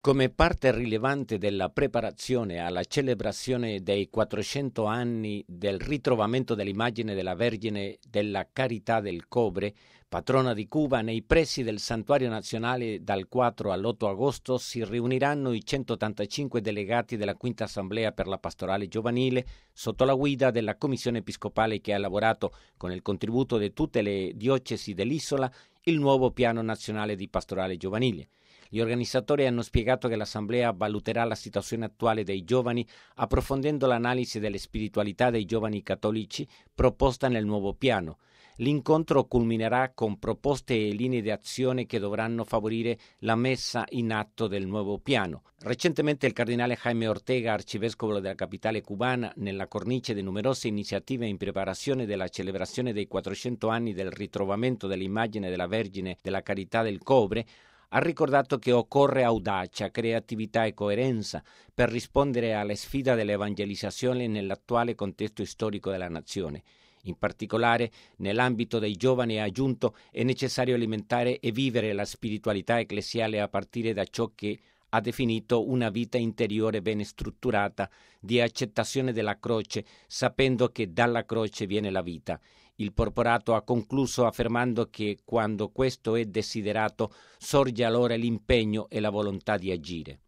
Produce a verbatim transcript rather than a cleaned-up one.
Come parte rilevante della preparazione alla celebrazione dei quattrocento anni del ritrovamento dell'immagine della Vergine della Carità del Cobre, patrona di Cuba, nei pressi del Santuario Nazionale dal quattro all'otto agosto si riuniranno i centottantacinque delegati della Quinta Assemblea per la Pastorale Giovanile sotto la guida della Commissione Episcopale che ha elaborato, con il contributo di tutte le diocesi dell'isola, il nuovo Piano Nazionale di Pastorale Giovanile. Gli organizzatori hanno spiegato che l'Assemblea valuterà la situazione attuale dei giovani approfondendo l'analisi delle spiritualità dei giovani cattolici proposta nel nuovo piano. L'incontro culminerà con proposte e linee di azione che dovranno favorire la messa in atto del nuovo piano. Recentemente il cardinale Jaime Ortega, arcivescovo della capitale cubana, nella cornice di numerose iniziative in preparazione della celebrazione dei quattrocento anni del ritrovamento dell'immagine della Vergine della Carità del Cobre, ha ricordato che occorre audacia, creatività e coerenza per rispondere alla sfida dell'evangelizzazione nell'attuale contesto storico della nazione. In particolare, nell'ambito dei giovani, ha aggiunto, è necessario alimentare e vivere la spiritualità ecclesiale a partire da ciò che ha definito una vita interiore ben strutturata di accettazione della croce, sapendo che dalla croce viene la vita. Il porporato ha concluso affermando che quando questo è desiderato sorge allora l'impegno e la volontà di agire.